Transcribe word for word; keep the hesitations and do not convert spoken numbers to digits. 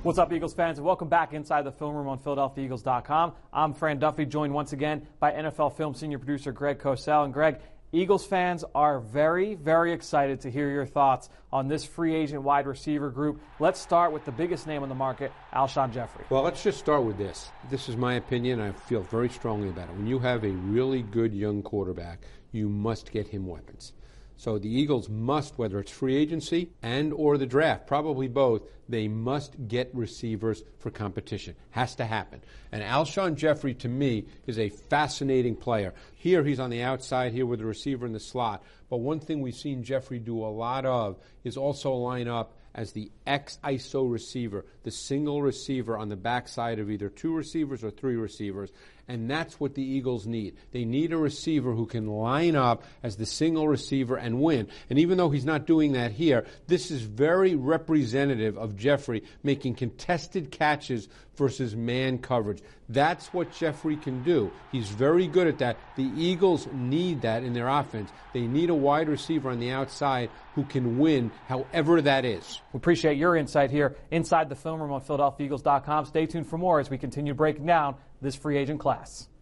What's up, Eagles fans, and welcome back inside the film room on Philadelphia Eagles dot com. I'm Fran Duffy, joined once again by N F L Film senior producer Greg Cosell. And Greg, Eagles fans are very, very excited to hear your thoughts on this free agent wide receiver group. Let's start with the biggest name on the market, Alshon Jeffrey. Well, let's just start with this. This is my opinion. I feel very strongly about it. When you have a really good young quarterback, you must get him weapons. So the Eagles must, whether it's free agency and or the draft, probably both, they must get receivers for competition. Has to happen. And Alshon Jeffrey, to me, is a fascinating player. Here he's on the outside here with the receiver in the slot. But one thing we've seen Jeffrey do a lot of is also line up as the X-I S O receiver, the single receiver on the backside of either two receivers or three receivers. And that's what the Eagles need. They need a receiver who can line up as the single receiver and win. And even though he's not doing that here, this is very representative of Jeffrey making contested catches versus man coverage. That's what Jeffrey can do. He's very good at that. The Eagles need that in their offense. They need a wide receiver on the outside who can win, however that is. We appreciate your insight here inside the film room on Philadelphia Eagles dot com. Stay tuned for more as we continue breaking down this free agent class.